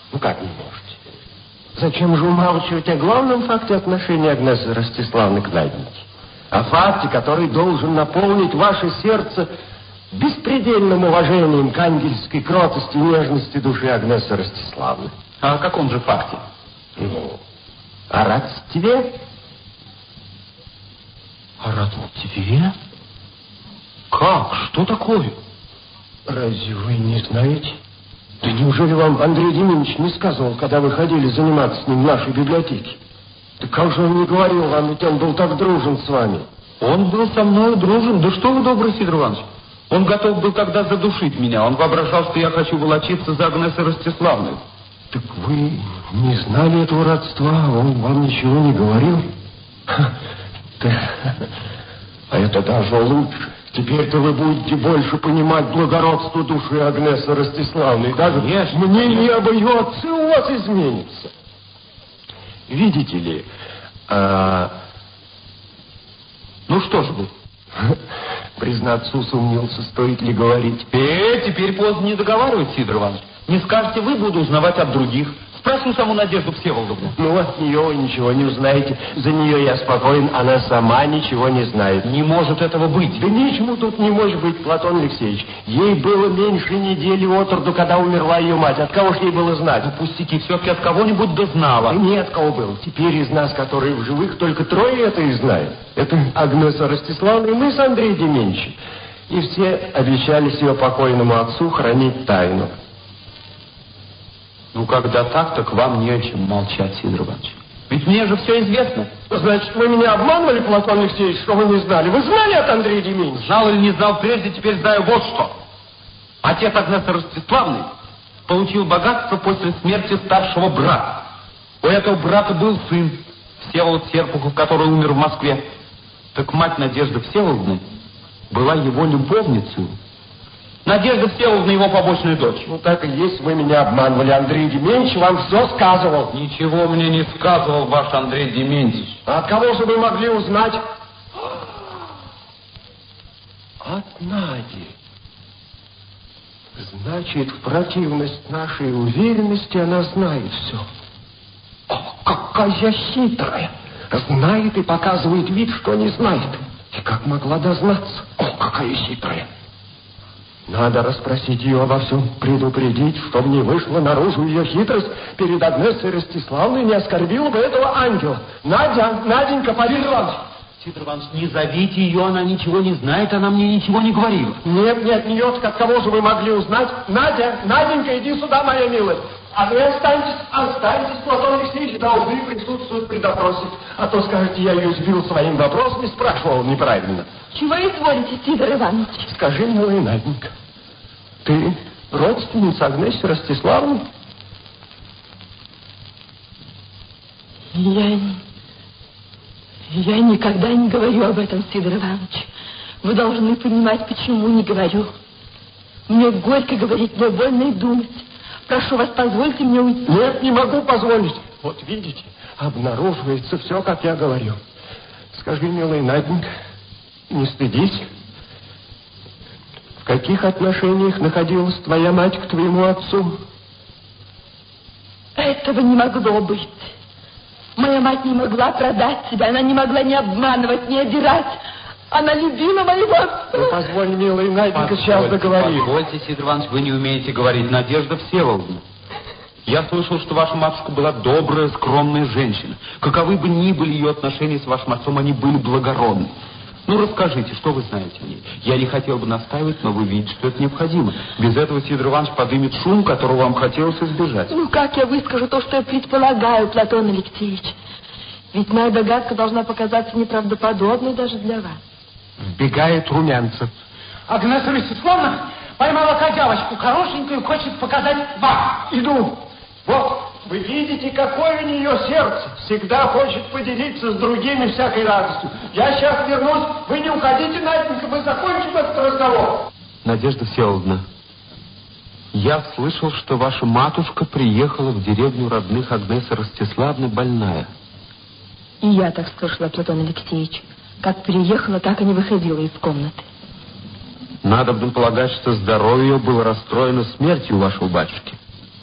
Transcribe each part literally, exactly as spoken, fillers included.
Ну как не можете? Зачем же умалчивать о главном факте отношения Агнессы Ростиславны к Наденьке? О факте, который должен наполнить ваше сердце беспредельным уважением к ангельской кротости и нежности души Агнессы Ростиславны. А о каком же факте? Ну, о родстве. О родстве? Как? Что такое? Разве вы не знаете? Да неужели вам Андрей Демидович не сказывал, когда вы ходили заниматься с ним в нашей библиотеке? Да как же он не говорил вам, ведь он был так дружен с вами. Он был со мной дружен? Да что вы, добрый Сидор Иванович? Он готов был тогда задушить меня. Он воображал, что я хочу волочиться за Агнесой Ростиславной. Так вы не знали этого родства? Он вам ничего не говорил? Да. А это даже лучше. Теперь-то вы будете больше понимать благородство души Агнесы Ростиславны. И даже конечно, мнение об ее отце у вас изменится. Видите ли, а... ну что ж вы? Признаться, усомнился, стоит ли говорить. Э, теперь поздно не договаривать, Сидор Иванович. Не скажете вы, буду узнавать от других. Спрошу саму Надежду Всеволодовну. Ну, от нее вы ничего не узнаете. За нее я спокоен, она сама ничего не знает. Не может этого быть. Да ничему тут не может быть, Платон Алексеевич. Ей было меньше недели от роду, когда умерла ее мать. От кого ж ей было знать? Ну, пустяки, все-таки от кого-нибудь дознала. Да не от кого было. Теперь из нас, которые в живых, только трое это и знают. Это Агнеса Ростиславна и мы с Андреем Дементьевичем. И все обещались ее покойному отцу хранить тайну. Ну, когда так, так вам не о чем молчать, Сидор Иванович. Ведь мне же все известно. Значит, вы меня обманывали, Платон Алексеевич, что вы не знали? Вы знали от Андрея Дементьевича? Знал или не знал прежде, теперь знаю вот что. Отец Агнесы Ростиславны получил богатство после смерти старшего брата. У этого брата был сын, Всеволод Серпухов, который умер в Москве. Так мать Надежды Всеволодовны была его любовницей. Надежда Всеволодовна его побочная дочь. Ну, так и есть, вы меня обманывали. Андрей Дементьевич вам все сказывал. Ничего мне не сказывал ваш Андрей Дементьевич. А от кого же вы могли узнать? От Нади. Значит, в противность нашей уверенности она знает все. О, какая хитрая! Знает и показывает вид, что не знает. И как могла дознаться? О, какая хитрая! Надо расспросить ее обо всем, предупредить, чтобы не вышла наружу ее хитрость перед Агнесой Ростиславной, не оскорбила бы этого ангела. Надя, Наденька, Сидор Иванович. Сидор Иванович, не зовите ее, она ничего не знает, она мне ничего не говорила. Нет, нет, не от кого же вы могли узнать? Надя, Наденька, иди сюда, моя милая. А вы останьтесь, останьтесь, Платон Алексеевич, должны присутствовать при допросе. А то, скажете, я ее сбил своим вопросом и спрашивал неправильно. Чего изволите, Сидор Иванович? Скажи, милая Наденька, ты родственница Агнессы Ростиславны? Я... Я никогда не говорю об этом, Сидор Иванович. Вы должны понимать, почему не говорю. Мне горько говорить, мне больно и думать. Прошу вас, позвольте мне уйти. Нет, не могу позволить. Вот видите, обнаруживается все, как я говорю. Скажи, милая Наденька, не стыдись. В каких отношениях находилась твоя мать к твоему отцу? Этого не могло быть. Моя мать не могла продать себя, она не могла ни обманывать, ни обирать. Она любила моего отца. Ну, позволь, милая Наденька, сейчас договорим. Позвольте, Сидор Иванович, вы не умеете говорить. Надежда Всеволодовна. Я слышал, что ваша матушка была добрая, скромная женщина. Каковы бы ни были ее отношения с вашим отцом, они были благородны. Ну, расскажите, что вы знаете о ней. Я не хотел бы настаивать, но вы видите, что это необходимо. Без этого Сидор Иванович подымет шум, которого вам хотелось избежать. Ну, как я выскажу то, что я предполагаю, Платон Алексеевич? Ведь моя догадка должна показаться неправдоподобной даже для вас. Вбегает Румянцев. Агнеса Ростиславна поймала козявочку хорошенькую, хочет показать вам. Иду. Вот, вы видите, какое у нее сердце. Всегда хочет поделиться с другими всякой радостью. Я сейчас вернусь. Вы не уходите, Наденька, мы закончим этот разговор. Надежда Всеволодовна, я слышал, что ваша матушка приехала в деревню родных Агнесы Ростиславны больная. И я так слышала, Платон Алексеевич. Как приехала, так и не выходила из комнаты. Надо бы полагать, что здоровье ее было расстроено смертью вашего батюшки.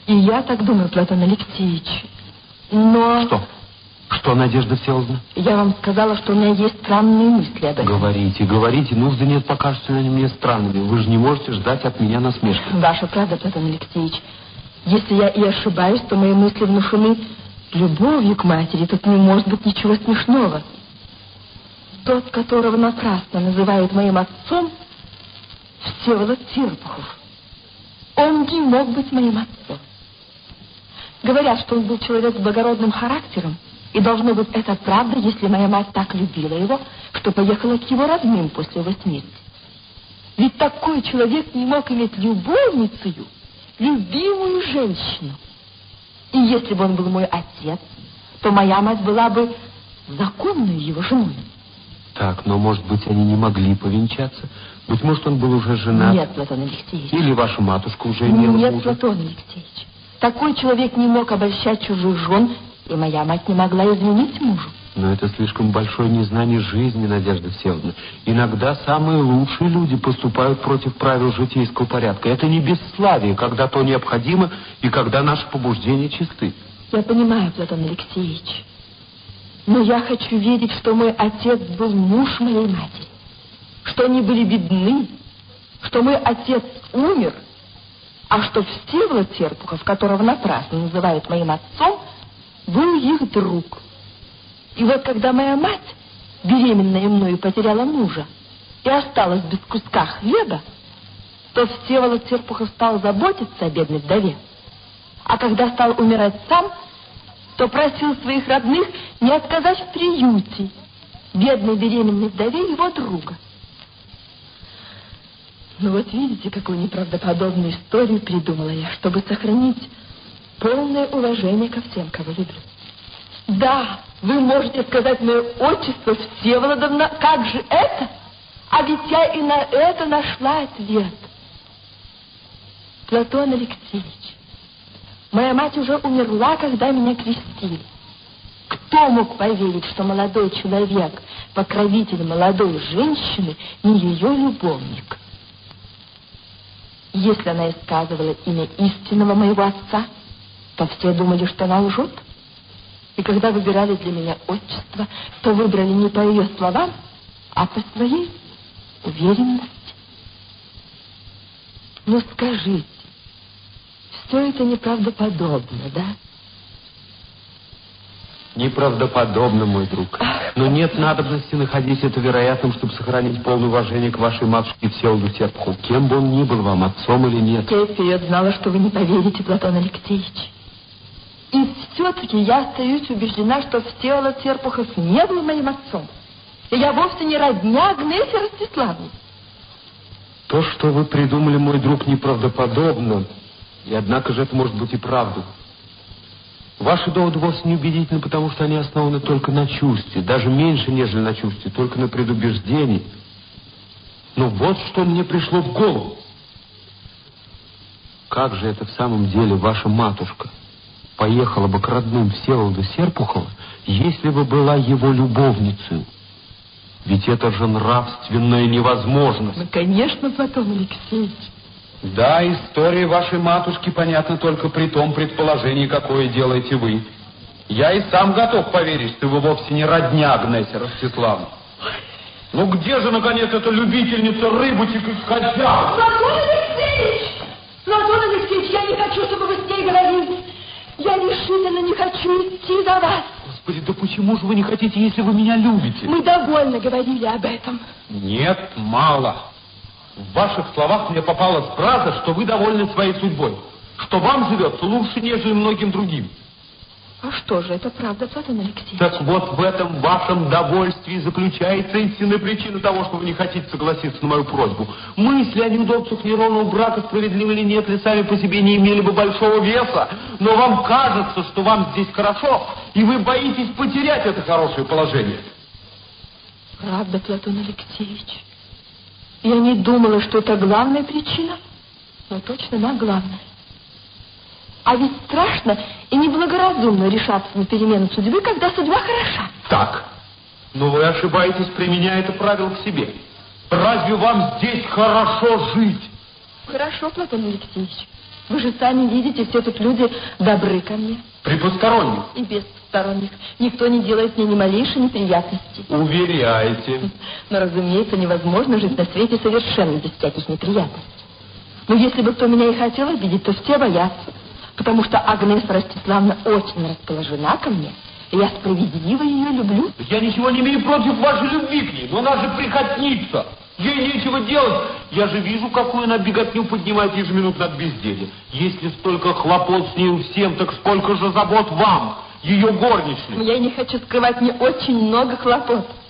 И я так думаю, Платон Алексеевич. Но... Что? Что, Надежда Всеволодовна? Я вам сказала, что у меня есть странные мысли об этом. Говорите, говорите. Ну, да нет, покажутся они мне странными. Вы же не можете ждать от меня насмешки. Ваша правда, Платон Алексеевич. Если я и ошибаюсь, то мои мысли внушены любовью к матери. Тут не может быть ничего смешного. Тот, которого напрасно называют моим отцом, Всеволод Серпухов. Он не мог быть моим отцом. Говорят, что он был человек с благородным характером, и должно быть это правда, если моя мать так любила его, что поехала к его родным после его смерти. Ведь такой человек не мог иметь любовницею, любимую женщину. И если бы он был мой отец, то моя мать была бы законной его женой. Так, но, может быть, они не могли повенчаться? Быть может, он был уже женат? Нет, Платон Алексеевич. Или ваша матушка уже имела Нет, мужа? Платон Алексеевич. Такой человек не мог обольщать чужих жен, и моя мать не могла изменить мужу. Но это слишком большое незнание жизни, Надежда Всеволодовна. Иногда самые лучшие люди поступают против правил житейского порядка. Это не бесславие, когда то необходимо и когда наши побуждения чисты. Я понимаю, Платон Алексеевич. Но я хочу верить, что мой отец был муж моей матери, что они были бедны, что мой отец умер, а что Всеволод Серпухов, которого напрасно называют моим отцом, был их друг. И вот когда моя мать, беременная мною, потеряла мужа и осталась без куска хлеба, то Всеволод Серпухов стал заботиться о бедной вдове. А когда стал умирать сам, то просил своих родных не отказать в приюте бедной беременной вдове его друга. Ну вот видите, какую неправдоподобную историю придумала я, чтобы сохранить полное уважение ко всем, кого люблю. Да, вы можете сказать мое отчество Всеволодовна, как же это? А ведь я и на это нашла ответ. Платон Алексеевич, моя мать уже умерла, когда меня крестили. Кто мог поверить, что молодой человек, покровитель молодой женщины, не ее любовник? Если она использовала имя истинного моего отца, то все думали, что она лжет. И когда выбирали для меня отчество, то выбрали не по ее словам, а по своей уверенности. Но скажите, все это неправдоподобно, да? Неправдоподобно, мой друг. Но нет надобности находить это вероятным, чтобы сохранить полное уважение к вашей матушке Всеволоду Серпухову, кем бы он ни был вам, отцом или нет. Я вперед знала, что вы не поверите, Платон Алексеевич. И все-таки я остаюсь убеждена, что Всеволод Серпухов не был моим отцом. И я вовсе не родня Агнессе Ростиславне. То, что вы придумали, мой друг, неправдоподобно. И однако же это может быть и правдой. Ваши доводы вовсе не убедительны, потому что они основаны только на чувстве, даже меньше, нежели на чувстве, только на предубеждении. Но вот что мне пришло в голову. Как же это в самом деле ваша матушка поехала бы к родным Всеволода Серпухова, если бы была его любовницей? Ведь это же нравственная невозможность. Ну, конечно, Платон Алексеевич. Да, история вашей матушки понятна только при том предположении, какое делаете вы. Я и сам готов поверить, что вы вовсе не родня Агнессе Ростиславны. Ну где же, наконец, эта любительница рыбочек и котят? Платон Алексеевич! Платон Алексеевич, я не хочу, чтобы вы с ней говорили. Я решительно не хочу идти за вас. Господи, да почему же вы не хотите, если вы меня любите? Мы довольно говорили об этом. Нет, мало. В ваших словах мне попалась фраза, что вы довольны своей судьбой, что вам живется лучше, нежели многим другим. А что же, это правда, Платон Алексеевич? Так вот в этом вашем довольстве заключается истинная причина того, что вы не хотите согласиться на мою просьбу. Мысли о неудобствах неровного брака, справедливо или нет, ли сами по себе не имели бы большого веса, но вам кажется, что вам здесь хорошо, и вы боитесь потерять это хорошее положение. Правда, Платон Алексеевич. Я не думала, что это главная причина, но точно она главная. А ведь страшно и неблагоразумно решаться на перемену судьбы, когда судьба хороша. Так, но вы ошибаетесь, применяя это правило к себе. Разве вам здесь хорошо жить? Хорошо, Платон Алексеевич. Вы же сами видите, все тут люди добры ко мне. При посторонних? И без посторонних. Никто не делает мне ни малейшей неприятности. Уверяете? Но, разумеется, невозможно жить на свете совершенно без всяких неприятностей. Но если бы кто меня и хотел обидеть, то все боятся. Потому что Агнеса Ростиславна очень расположена ко мне. И я справедливо ее люблю. Я ничего не имею против вашей любви к ней, но она же прихотница. Ей нечего делать. Я же вижу, какую она беготню поднимает ежеминутно от безделья. Если столько хлопот с ней всем, так сколько же забот вам, ее горничной. Я не хочу скрывать, мне очень много хлопот.